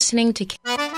listening to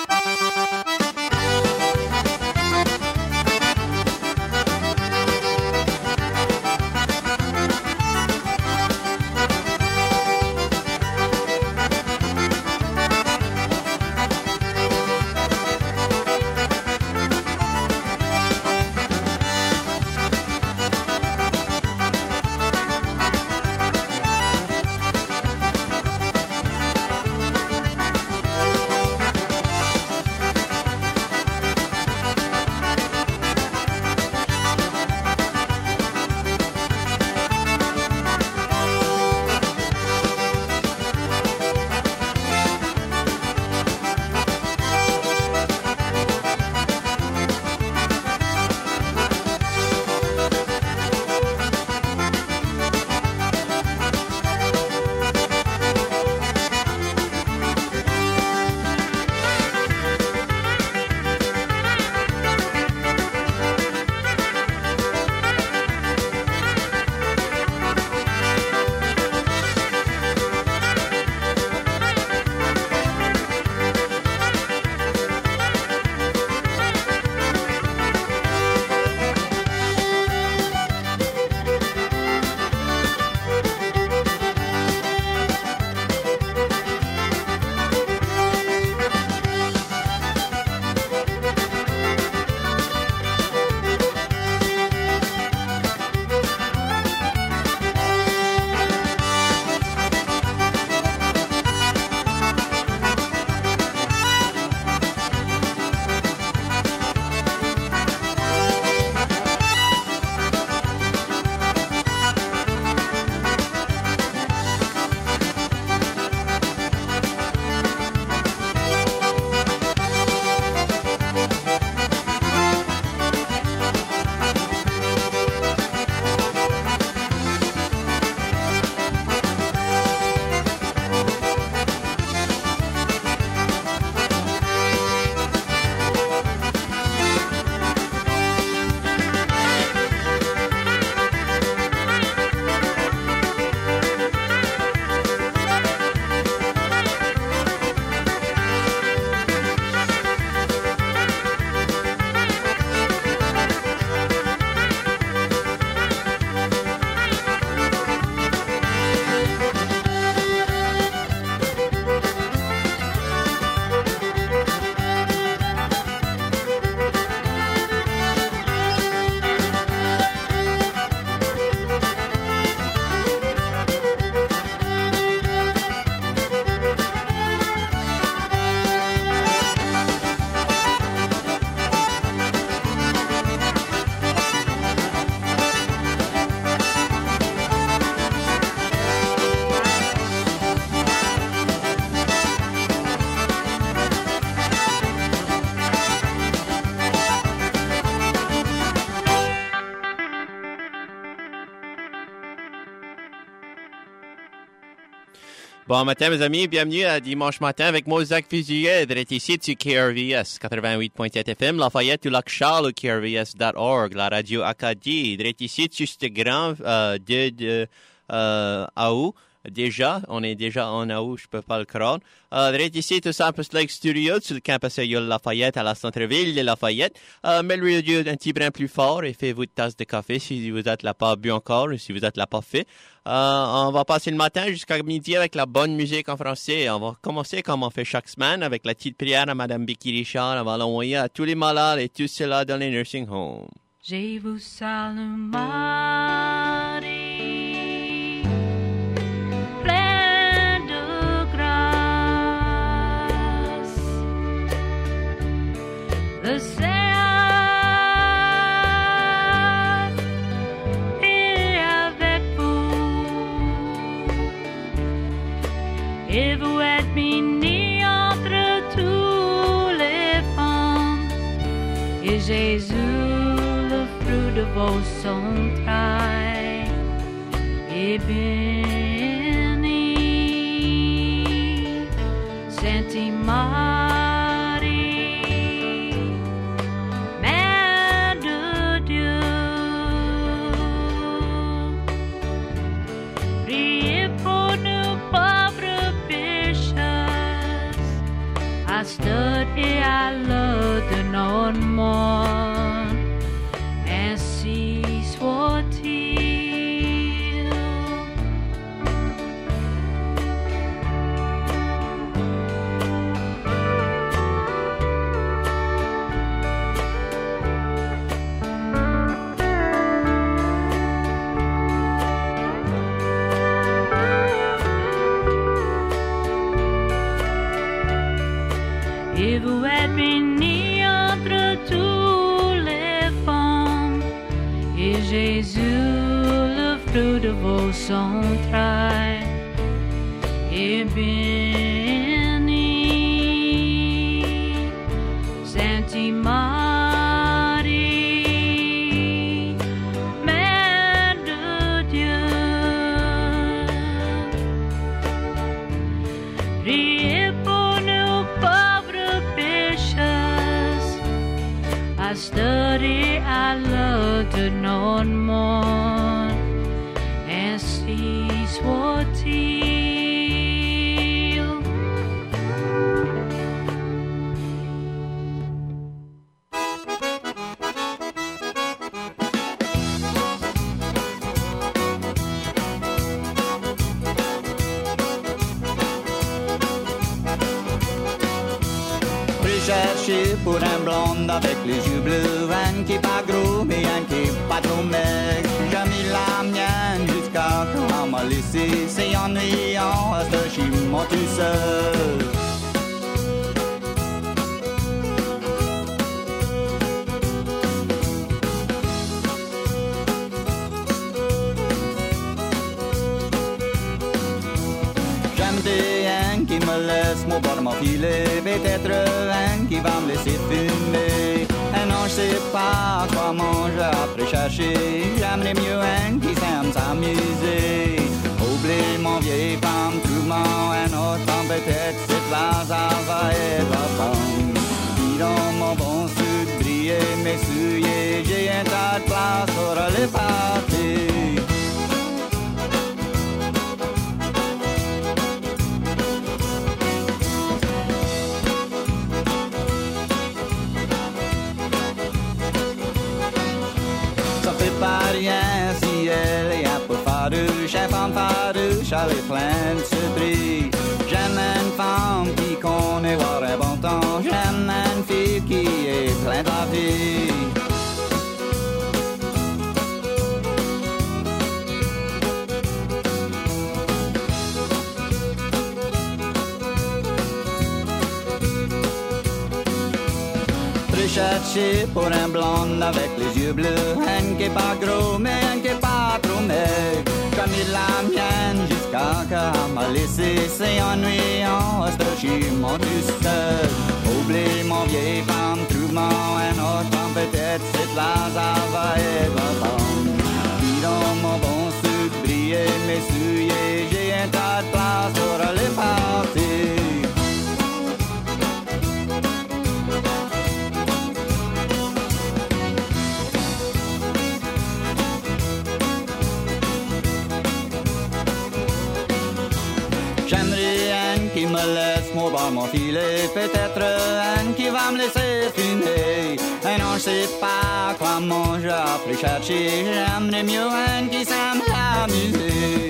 Bon matin, mes amis. Bienvenue à Dimanche matin avec moi, Zach Fusilier. D'être ici sur KRVS 88.7 FM, Lafayette ou Lac-Charles ou KRVS.org, la radio Acadie. D'être ici sur ce grand août. Déjà, on est déjà en août, je peux pas le croire. D'être ici tout simple Lake Studio sur le campus Lafayette à la centre-ville de Lafayette. Mais le radio un petit brin plus fort et faites-vous une tasse de café si vous êtes là pas bu encore ou si vous êtes là pas fait. On va passer le matin jusqu'à midi avec la bonne musique en français. On va commencer comme on fait chaque semaine avec la petite prière à Madame Becky Richard. On va l'envoyer à tous les malades et tous ceux-là dans les nursing homes. Je vous salue Marie, pleine de grâce. Le Seigneur est avec vous et vous êtes bénie entre toutes les femmes et Jésus, de vos entrailles et béni, Sainte Marie, Mère de Dieu, priez pour nous pauvres pécheurs, à I study, I love to know more and cease what Et vous êtes bénie entre tous les femmes, et Jésus, le fruit de vos entrailles, est béni. Sainte Marie, Mère de Dieu, priez pour nous pauvres pécheurs. I study, I love to know more and cease what heal. Chercher pour un blonde avec les yeux bleus, un qui est pas gros mais un qui est pas trop maigre. J'ai mis la mienne jusqu'à quand m'a laissé, c'est ennuyant à ce chimon tout seul. Qui me laisse mon bord m'enfiler, peut-être un qui va me laisser fumer. Un non, je sais pas comment je après chercher, j'aimerais mieux un qui s'aime s'amuser. Oublie mon vieille femme, trouve-moi un autre homme, peut-être cette là, ça va être la femme. Qui dans mon bon sud, briller mes souliers, j'ai un tas de place pour aller partir. Pas rien si elle est un peu farouche, une femme farouche, elle est pleine de ce prix. J'aime une femme qui connaît voir un bon temps, j'aime une fille qui est pleine de la vie. Chercher pour un blonde avec les yeux bleus, un qui est pas gros mais un qui est pas trop maigre. Comme il la mienne jusqu'à qu'elle m'a laissé, c'est ennuyant à ce chimon tout seul. Oublie mon vieille femme, trouve-moi un autre homme, peut-être cette là, ça va être la femme. Qui dans mon bon sud, briller mes souliers, j'ai un tas de place pour aller partir. J'aimerais un qui me laisse mon bar m'enfiler, peut-être un qui va me laisser fumer. Et non, je sais pas comment je après chercher, j'aimerais mieux un qui s'aime s'amuser.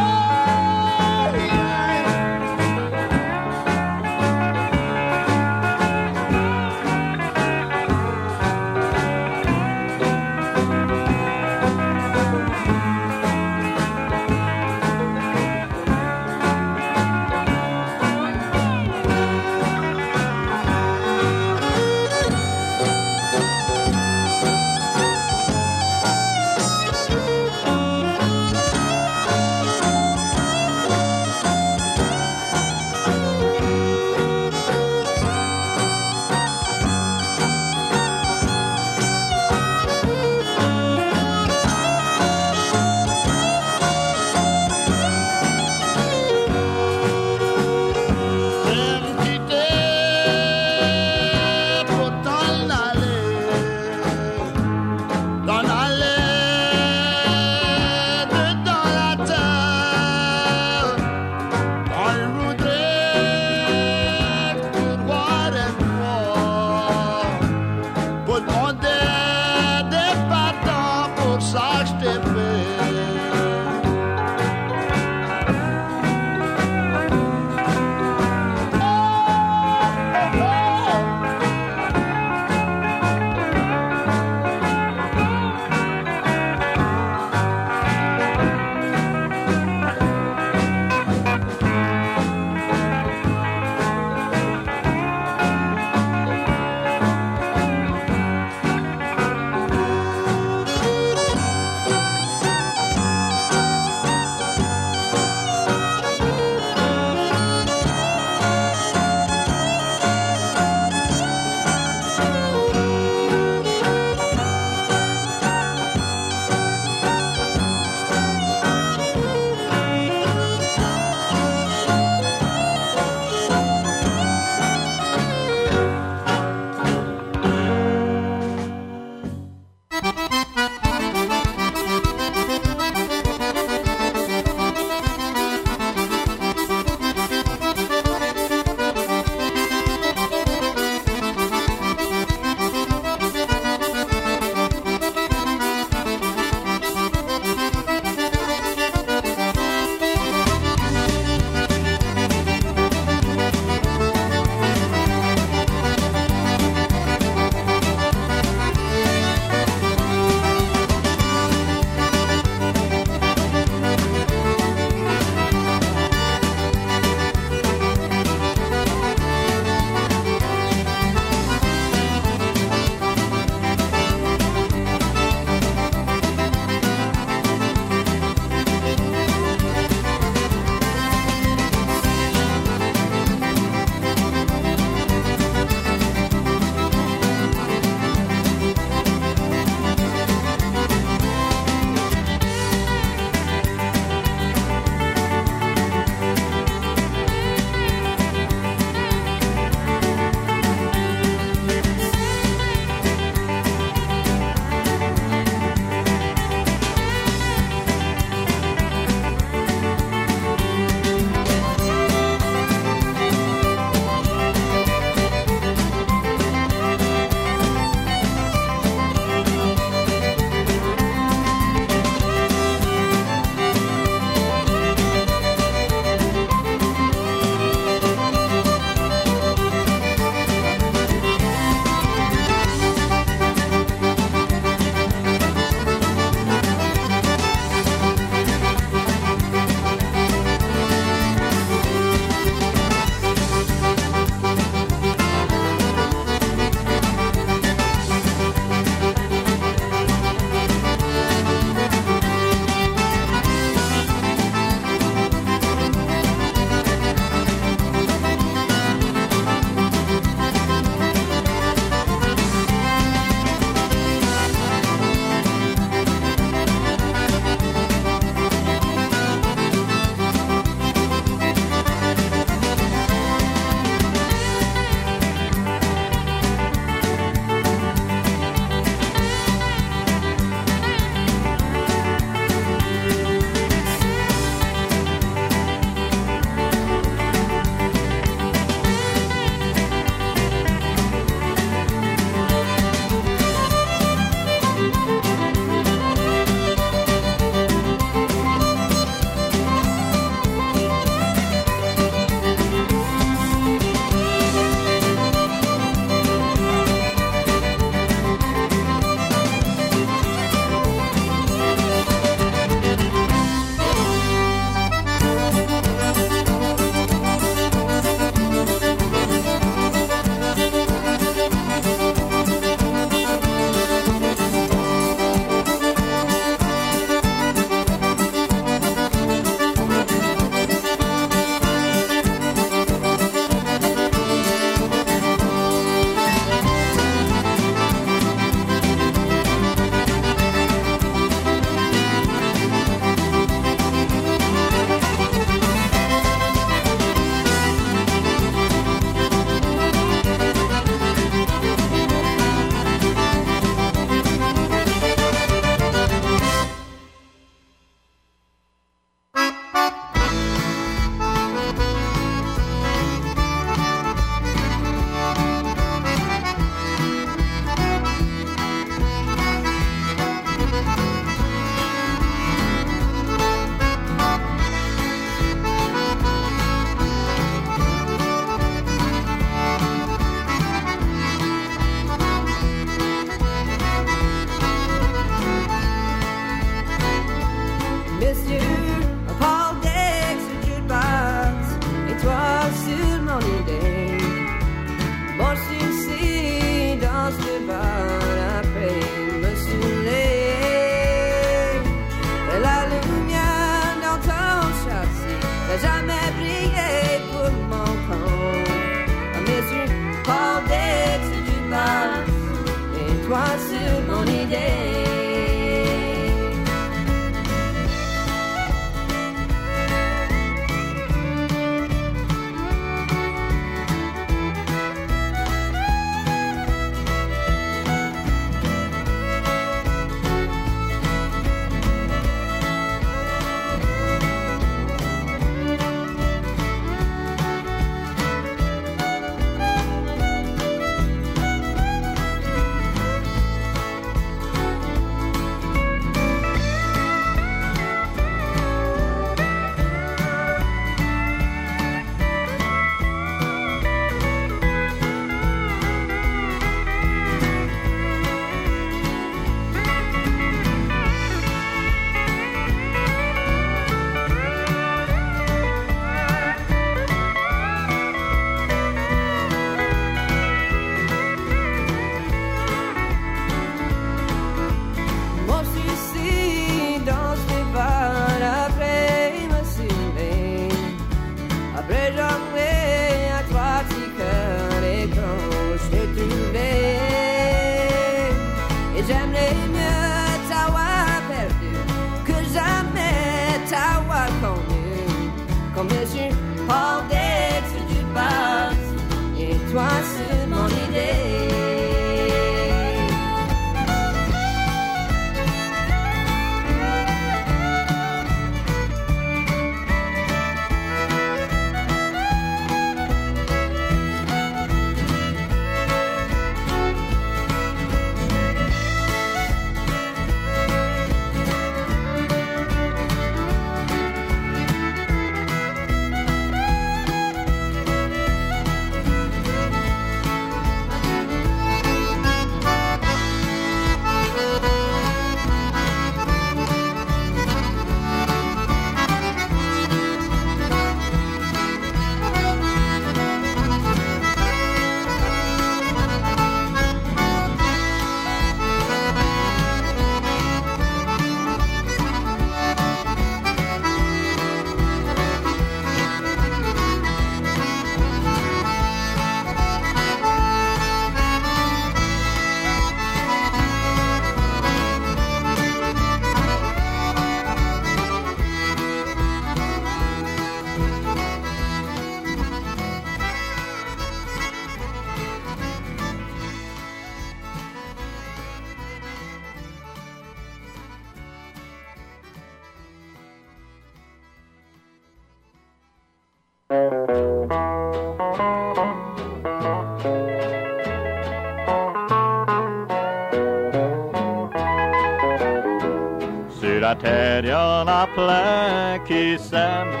Sur la terre, y en a plein qui s'aiment,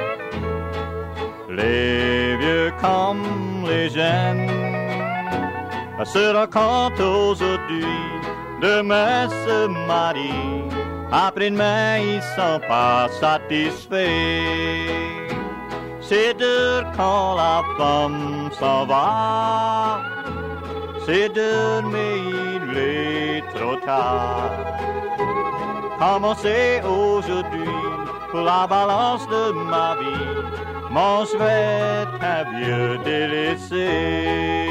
les vieux comme les jeunes. Se racontent aujourd'hui, demain se marient, après-demain ils sont pas satisfaits. C'est dur quand la femme s'en va, c'est dur mais il est trop tard. Comment c'est aujourd'hui pour la balance de ma vie, mon je vais être un vieux délaissé.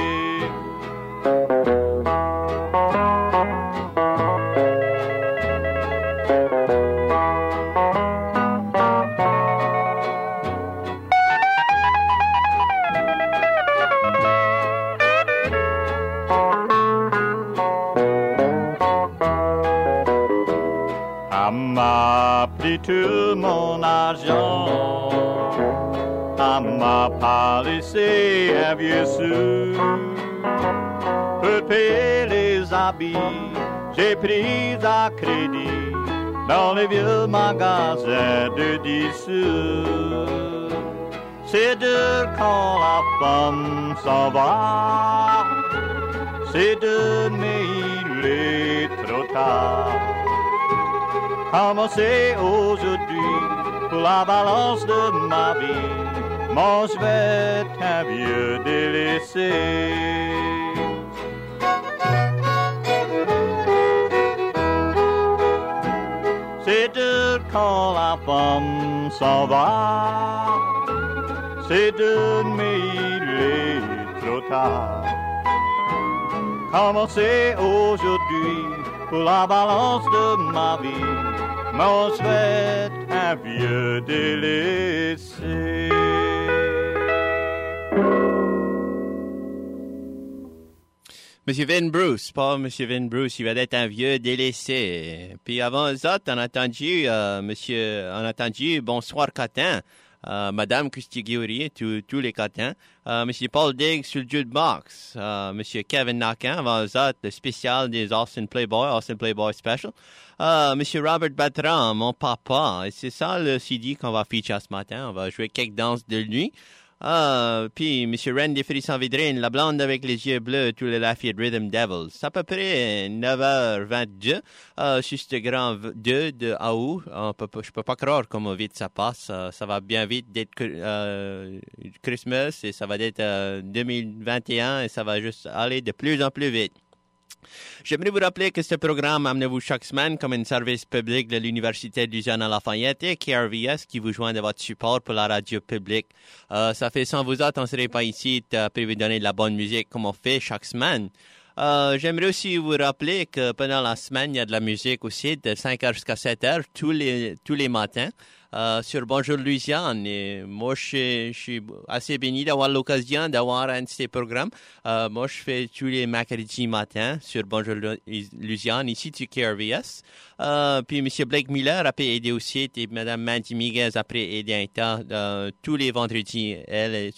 M'a pris tout mon argent, m'a pas laissé un vieux sou pour payer les habits. J'ai pris à crédit dans les vieux magasins de 10 sous. C'est dur quand la femme s'en va, c'est dur mais il est trop tard. Comment c'est aujourd'hui pour la balance de ma vie, moi je vais être un vieux délaissé. C'est dur quand la femme s'en va, c'est dur mais il est trop tard. Comment c'est aujourd'hui pour la balance de ma vie, moi je vais être un vieux délaissé. Monsieur Vin Bruce, pas Monsieur Vin Bruce, il va être un vieux délaissé. Puis avant ça, on a entendu Bonsoir Cotin, Madame Christy-Guillory, tous les Cotins, Monsieur Paul Diggs sur le jukebox, Monsieur Kevin Nacan, avant ça, le spécial des Austin Playboy Special, Monsieur Robert Bertrand, mon papa, et c'est ça le CD qu'on va feature ce matin, on va jouer quelques danses de nuit. Puis Monsieur Randy Frisson-Vidrine, la blonde avec les yeux bleus, tous les Lafayette Rhythm Devils. C'est à peu près 9h22 sur ce grand 2 de août. Je peux pas croire comment vite ça passe. Ça va bien vite d'être Christmas et ça va être 2021 et ça va juste aller de plus en plus vite. J'aimerais vous rappeler que ce programme amenez-vous chaque semaine comme un service public de l'Université de Louisiane-Lafayette et KRVS qui vous joint de votre support pour la radio publique. Ça fait sans vous autres, on ne serait pas ici pour vous donner de la bonne musique comme on fait chaque semaine. J'aimerais aussi vous rappeler que pendant la semaine, il y a de la musique aussi de 5h jusqu'à 7h tous les matins. Sur Bonjour Louisiane. Et moi, je suis assez béni d'avoir l'occasion d'avoir un de ces programmes. Moi, je fais tous les mercredis matins sur Bonjour Louisiane, ici sur KRVS. Puis M. Blake Miller a pu aider aussi, et Mme Mandy Miguez a pu aider un temps tous les vendredis. Elle est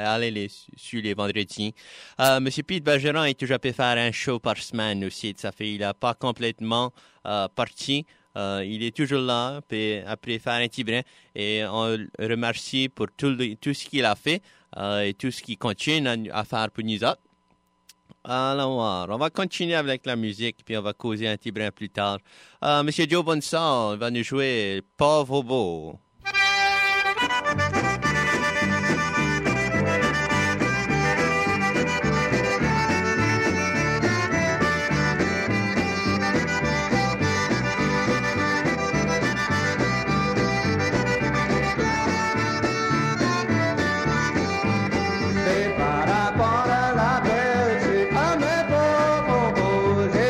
sur les vendredis. M. Pete Bergeron a toujours pu faire un show par semaine aussi. Ça fait, il n'a pas complètement parti. Il est toujours là, puis après faire un petit brin, et on le remercie pour tout ce qu'il a fait et tout ce qu'il continue à faire pour nous autres. Alors, on va continuer avec la musique, puis on va causer un petit brin plus tard. Monsieur Joe Bonsall va nous jouer Pauvre Beau.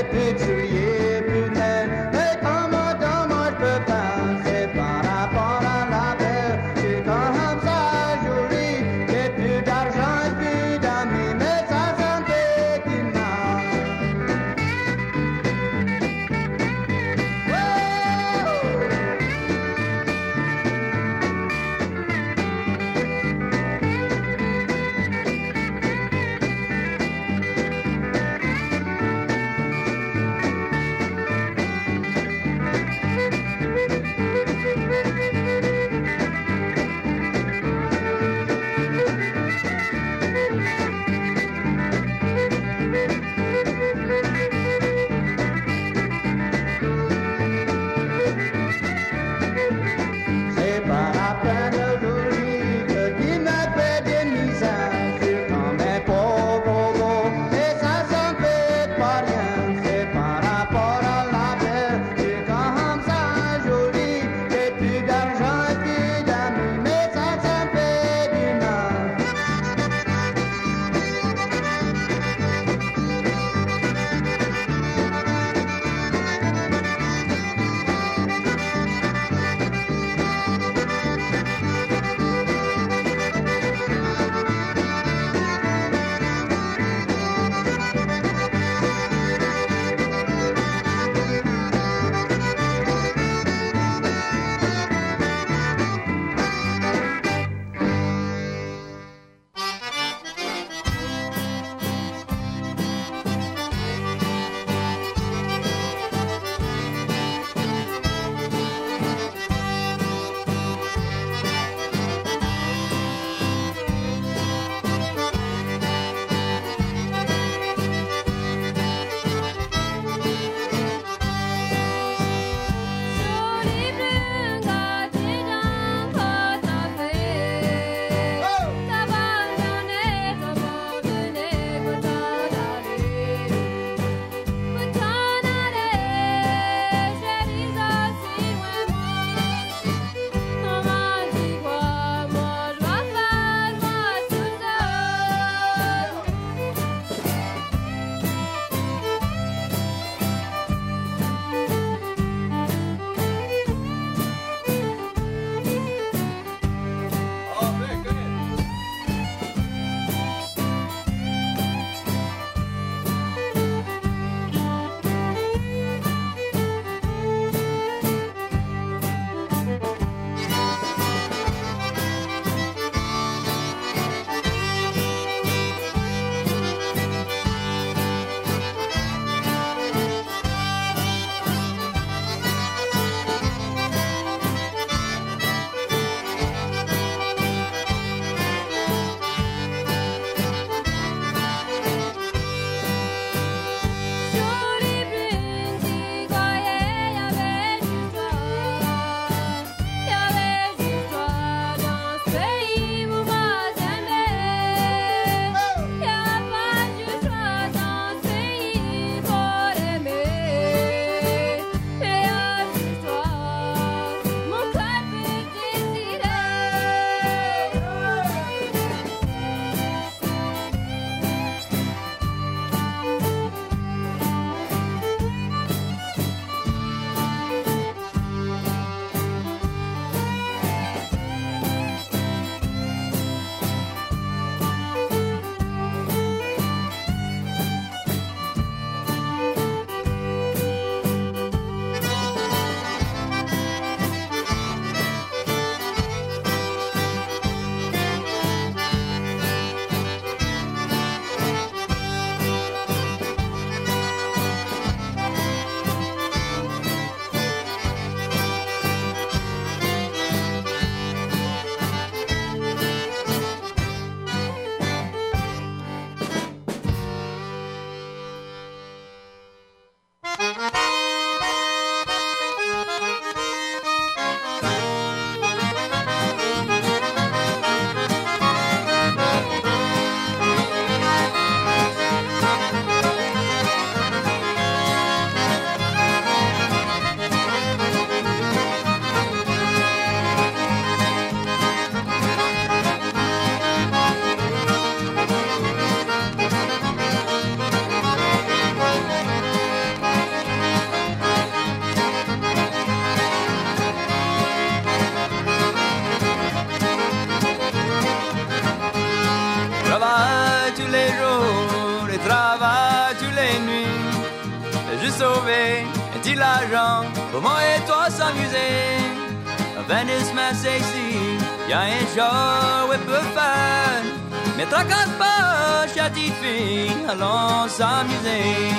Para travaille tous les jours et travaille tous les nuits. Juste sauver un petit l'argent pour moi et toi s'amuser. Venice, c'est ici, y'a un jour où elle peut faire. Mais tracasse pas, petite fille, allons s'amuser.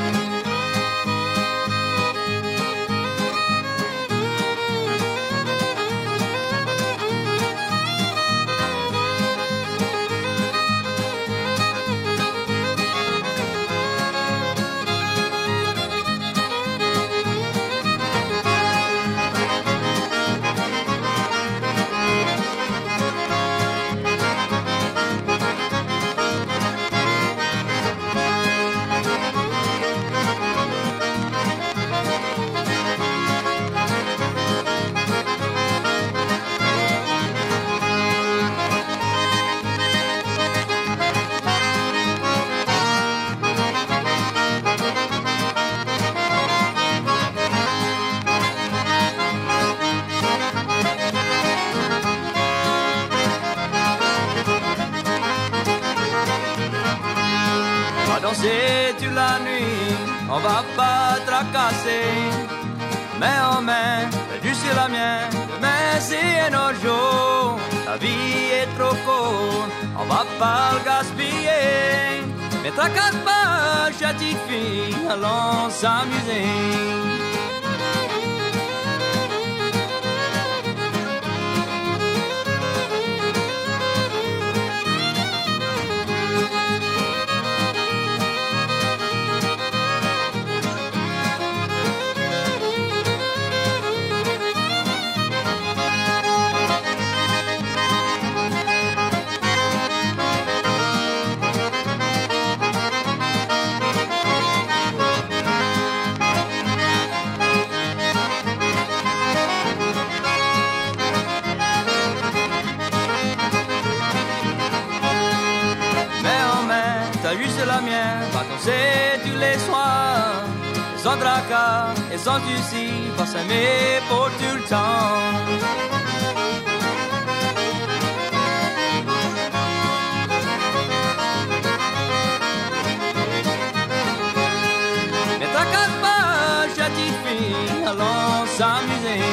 Danser toute la nuit, on va pas tracasser. Main en main, du sur la mienne, demain c'est un autre jour. La vie est trop courte, on va pas le gaspiller. Mais tracasse pas, petite fille, allons s'amuser. Juste la mienne, va danser tous les soirs, sans tracas et sans soucis, va s'aimer pour tout le temps. Mais tracasse pas, petite fille, allons s'amuser.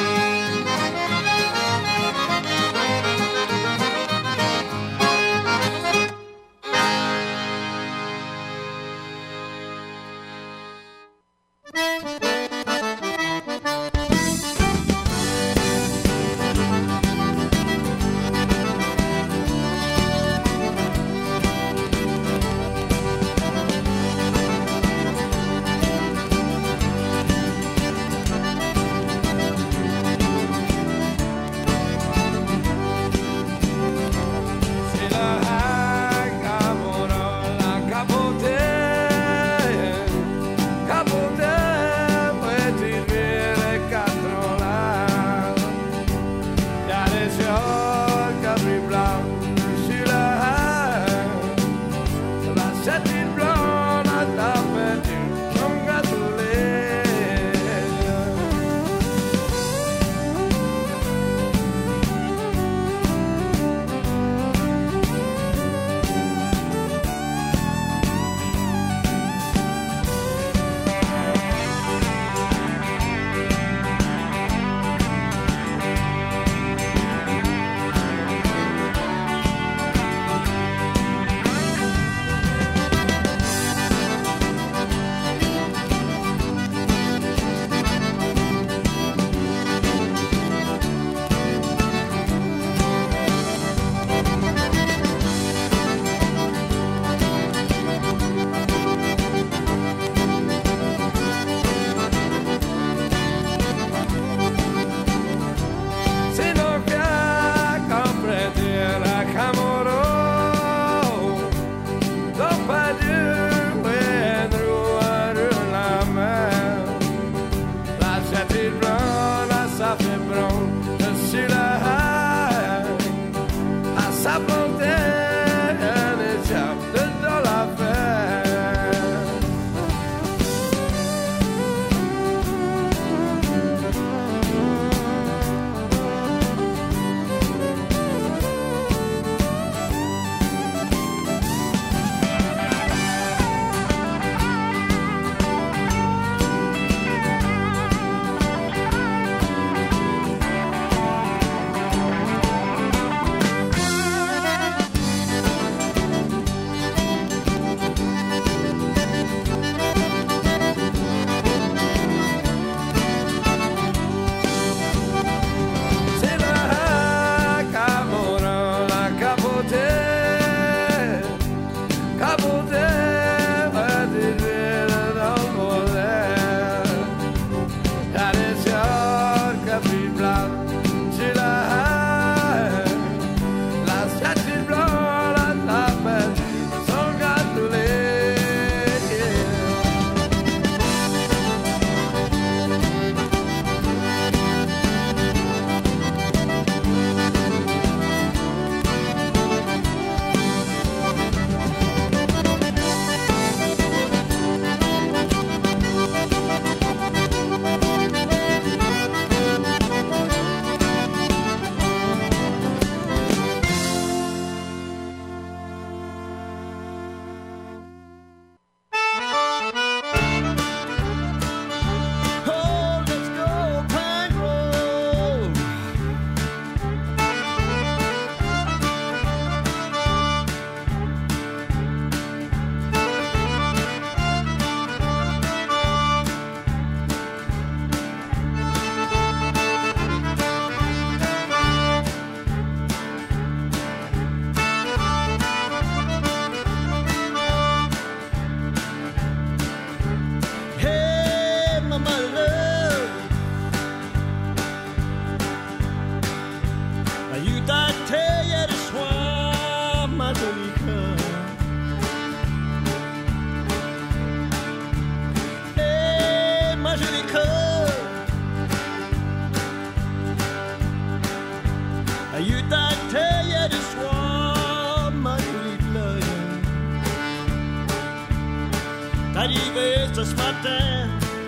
arrivé ce matin.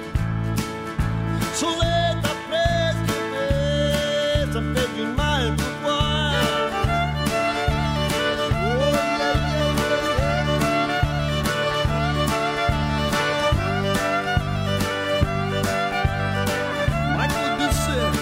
Soleil ta presque fait, ça fait du mal pour toi. Oh, Michael Doucet.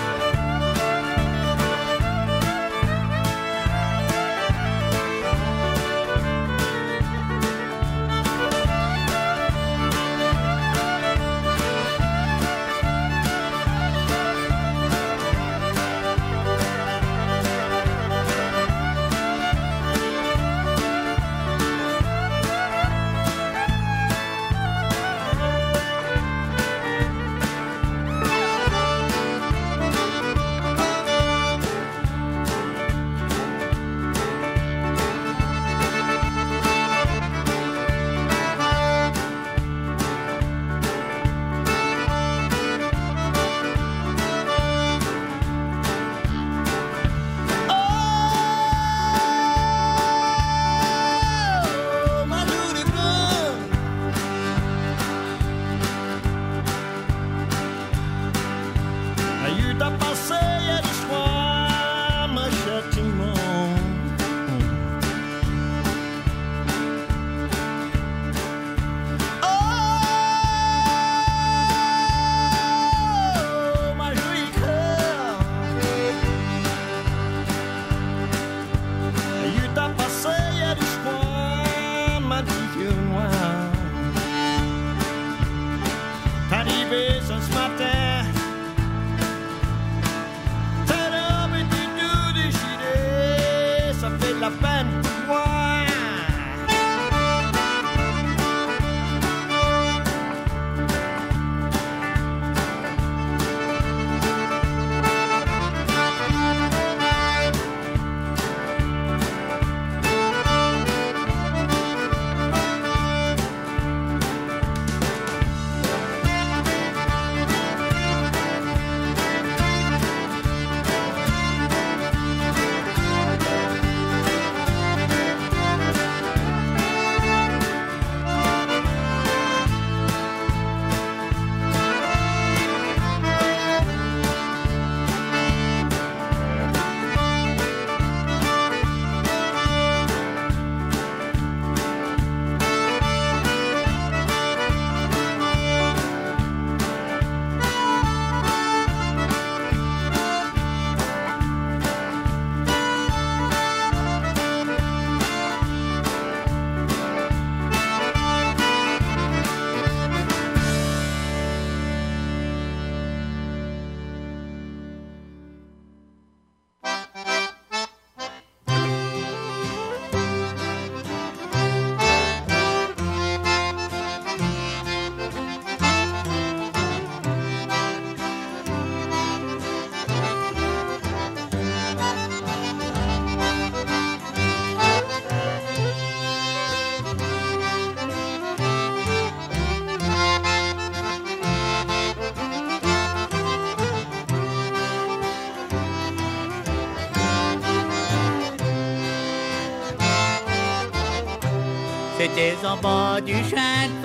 C'était en bas du chemin de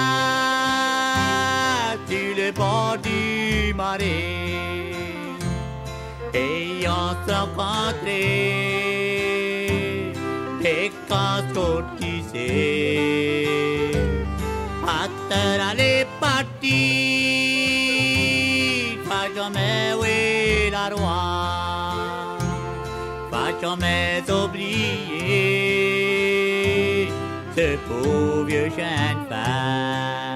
fer, sur le bord du marais, et on s'est rencontrés, et quand on disait, acteur allait partir, pas jamais oui la roi, pas jamais oublier ce beau vieux chien de fer.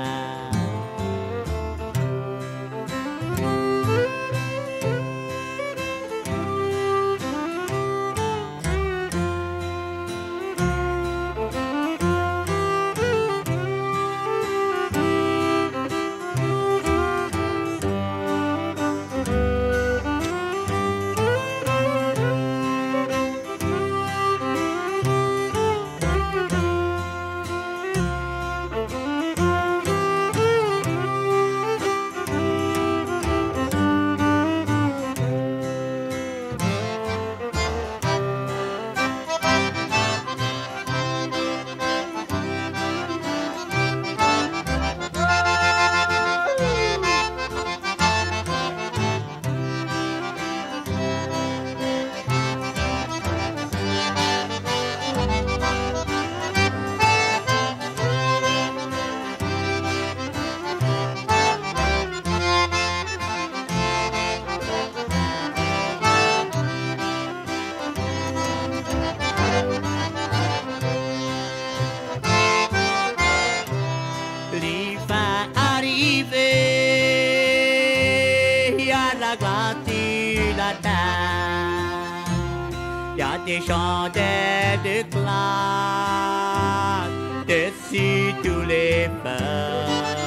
des chandelles de glace dessus tous les feux.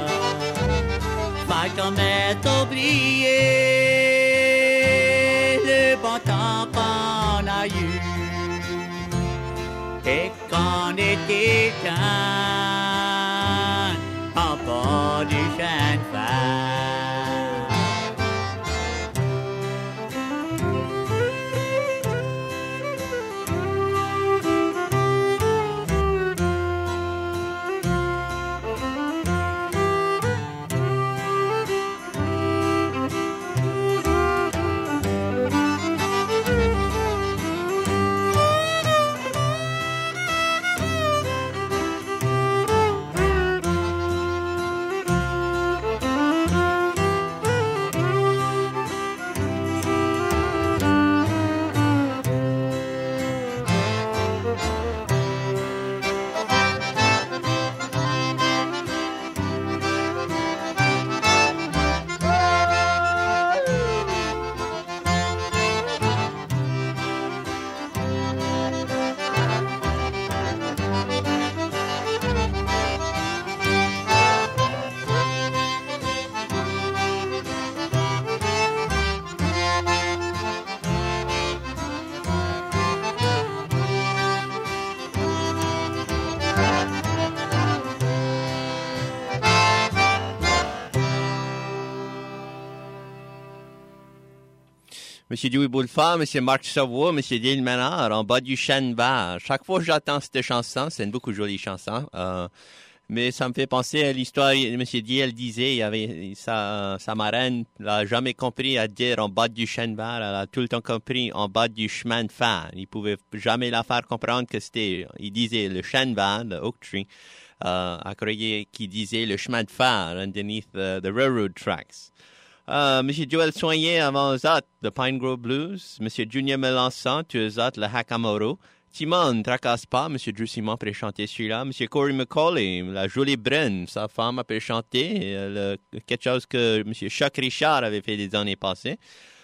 Va jamais oublier le bon temps qu'on a eu. Et qu'on était jeunes en bord du chemin de fer. Monsieur Dewey Boulefard, Monsieur Marc Savoie, Monsieur Dale Ménard, en bas du chêne vert. Chaque fois que j'entends cette chanson, c'est une beaucoup jolie chanson. Mais ça me fait penser à l'histoire. Monsieur Dale disait, il y avait sa marraine l'a jamais compris à dire en bas du chêne vert. Elle a tout le temps compris en bas du chemin de fer. Il pouvait jamais la faire comprendre que c'était. Il disait le chêne vert, le oak tree. À croyait qu'il disait le chemin de fer underneath the railroad tracks. Monsieur Joël Soigné avant eux autres, The Pine Grove Blues. Monsieur Junior Melançon, tu eux autres, le Hackamoro. Timon, tracasse pas. Monsieur Drew Simon peut chanter celui-là. Monsieur Corey McCauley, la jolie brune, sa femme a pu chanter. Quelque chose que Monsieur Chuck Richard avait fait des années passées.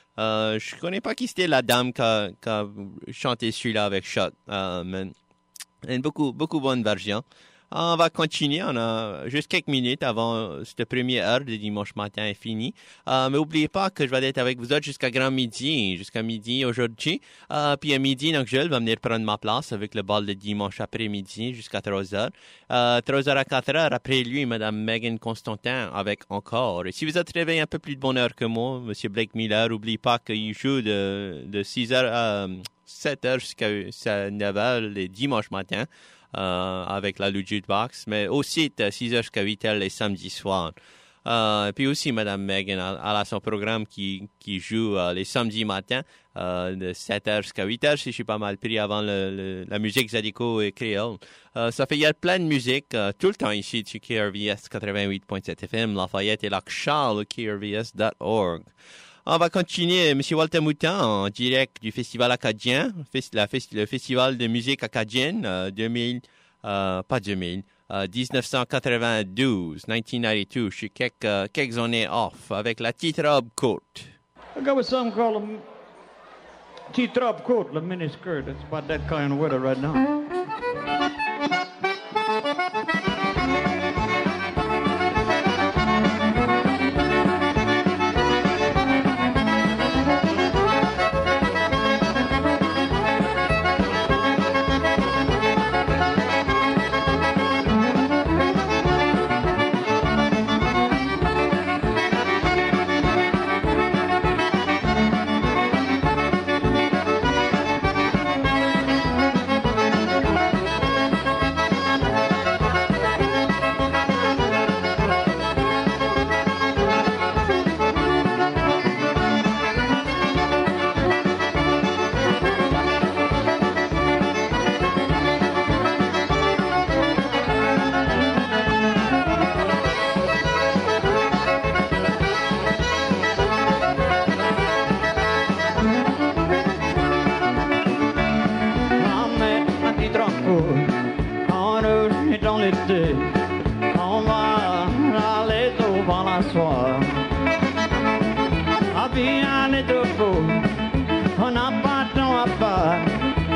Je connais pas qui c'était la dame qui a chanté celui-là avec Chuck. Mais une beaucoup bonne version. On va continuer. On a juste quelques minutes avant cette première heure de dimanche matin est finie. Mais n'oubliez pas que je vais être avec vous autres jusqu'à grand midi. Jusqu'à midi aujourd'hui. Puis à midi, donc Jules va venir prendre ma place avec le bal de dimanche après-midi jusqu'à 3h. 3h à 4h. Après lui, Madame Megan Constantin avec encore. Et si vous êtes réveillé un peu plus de bonne heure que moi, Monsieur Blake Miller, n'oubliez pas qu'il joue de 6h à 7h jusqu'à 9h les dimanches matins. Avec la Lou Jukebox, mais aussi de 6h jusqu'à 8h les samedis soirs. Puis aussi, Madame Megan, elle a son programme qui joue les samedis matins de 7h jusqu'à 8h, si je suis pas mal pris avant la musique Zydeco et créole. Ça fait, il y a plein de musique tout le temps ici sur KRVS 88.7 FM, Lafayette et Lac-Charles, krvs.org. On va continuer, M. Walter Mouton, en direct du Festival acadien, le Festival de musique acadienne 1992, 1992, je suis quelques années off, avec la petite robe courte. I got with something called a T-top coat, a mini skirt. It's about that kind of weather right now.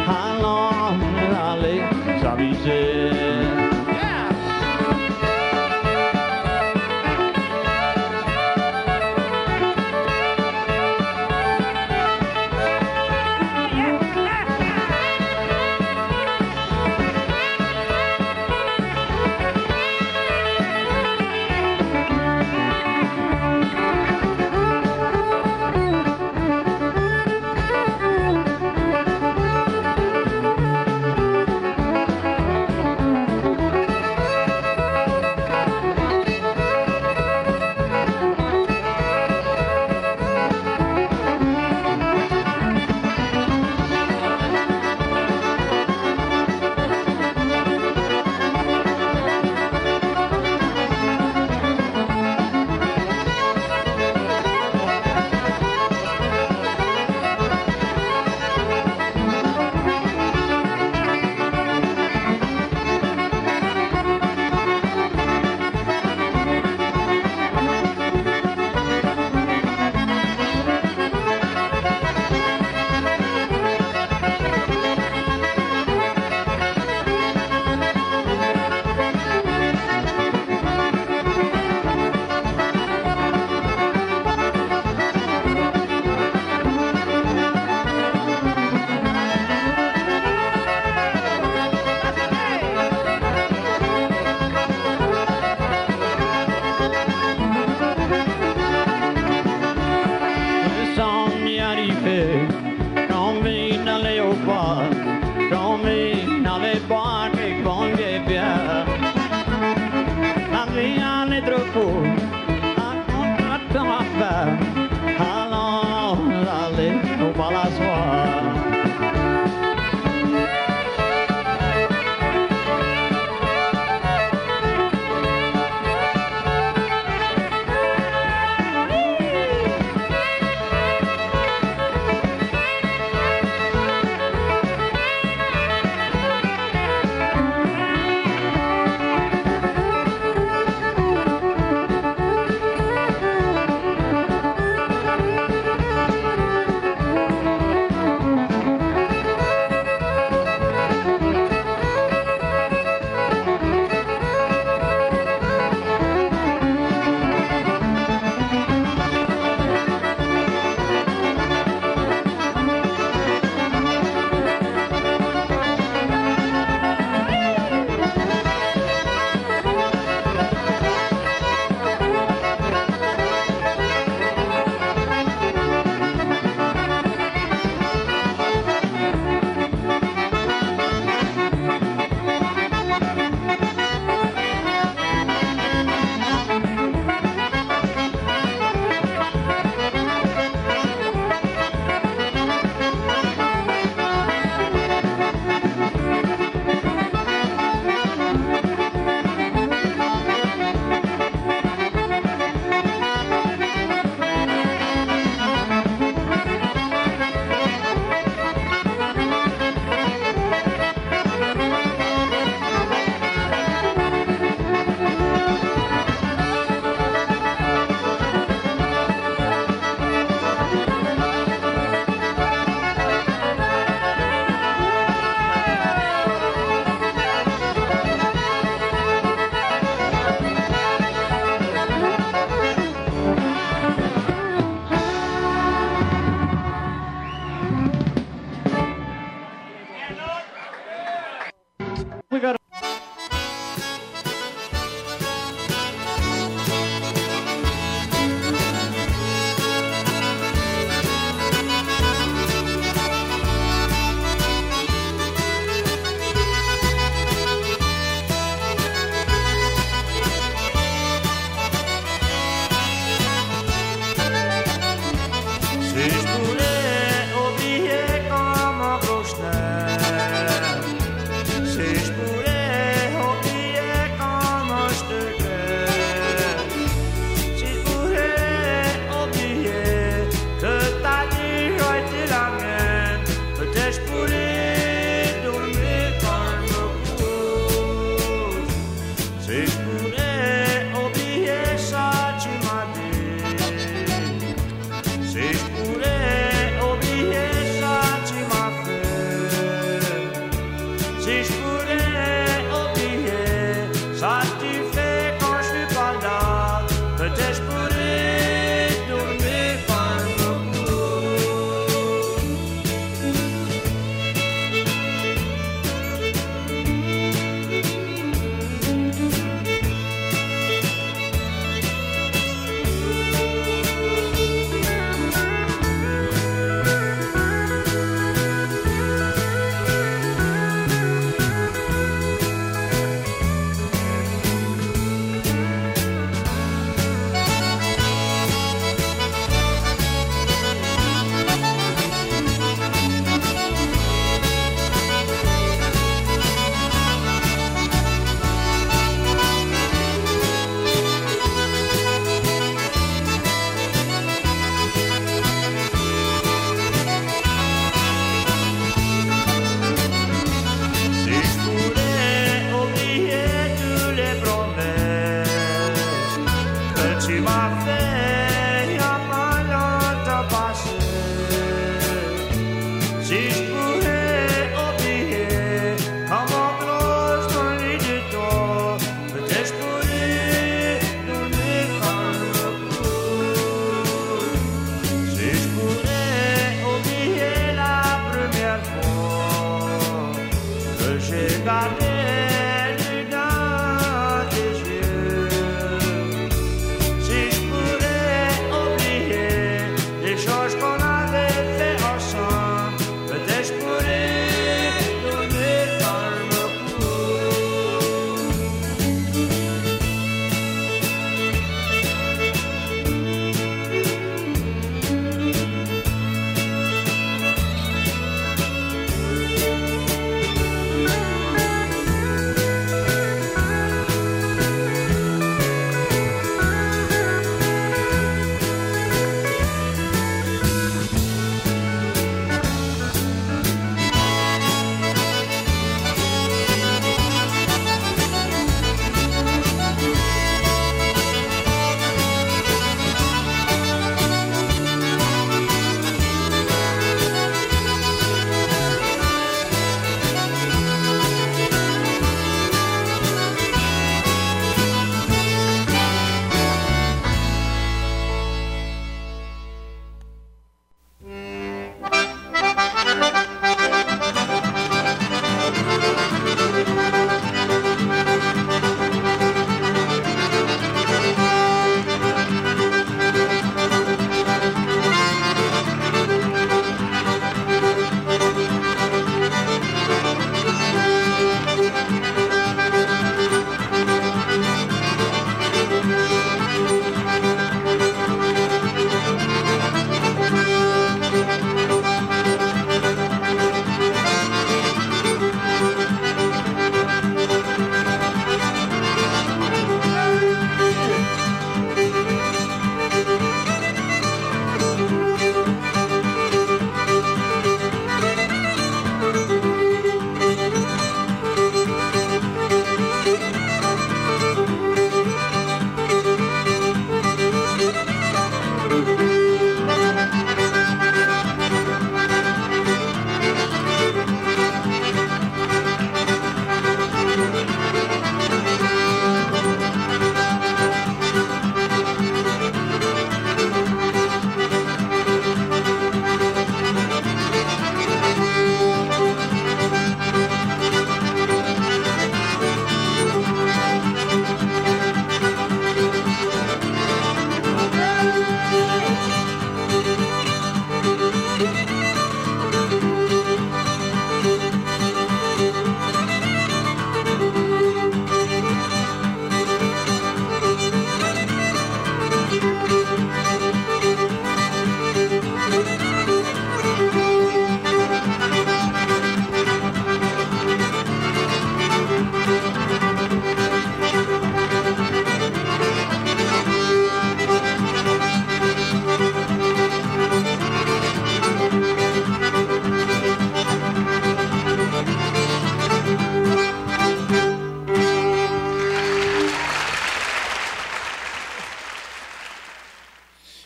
allons aller s'amuser.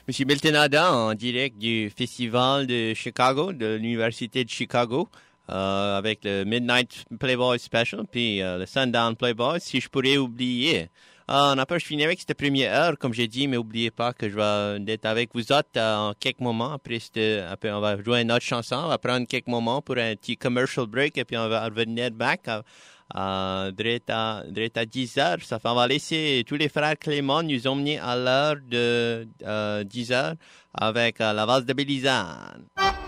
Monsieur Milton Adam, en direct du Festival de Chicago, de l'Université de Chicago, avec le Midnight Playboy Special, puis le Sundown Playboy. Si je pourrais oublier, on approche fini avec cette première heure, comme j'ai dit, mais n'oubliez pas que je vais être avec vous autres en quelques moments. Après, on va jouer une autre chanson, on va prendre quelques moments pour un petit commercial break, et puis on va revenir back direct à 10 heures. Ça fait, on va laisser tous les frères Clément nous emmener à l'heure de 10 heures avec la valse de Bélizane.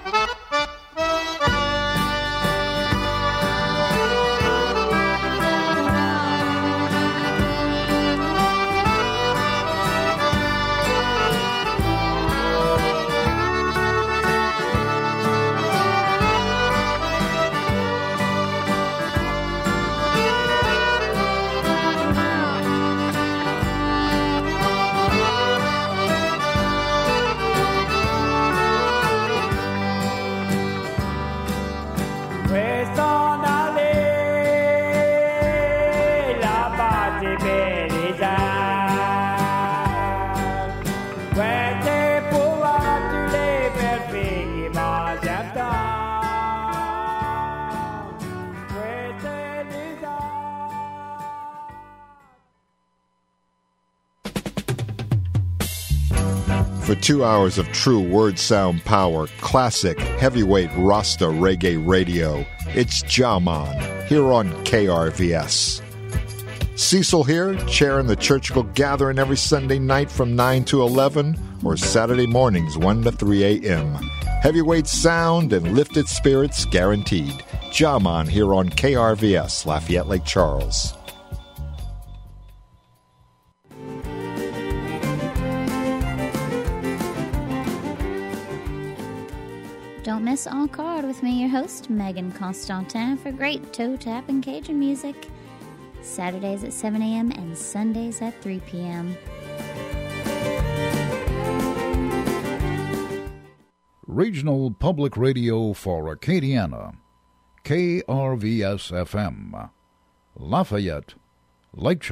For 2 hours of true word sound power, classic heavyweight Rasta reggae radio, it's Jaman here on KRVS. Cecil here, chairing the Churchill Gathering every Sunday night from 9 to 11 or Saturday mornings 1 to 3 a.m. Heavyweight sound and lifted spirits guaranteed. Jaman here on KRVS, Lafayette Lake Charles. Don't miss En Card with me, your host, Megan Constantin, for great toe tap and Cajun music. Saturdays at 7 a.m. and Sundays at 3 p.m. Regional Public Radio for Acadiana. KRVS-FM. Lafayette, Lake Charles.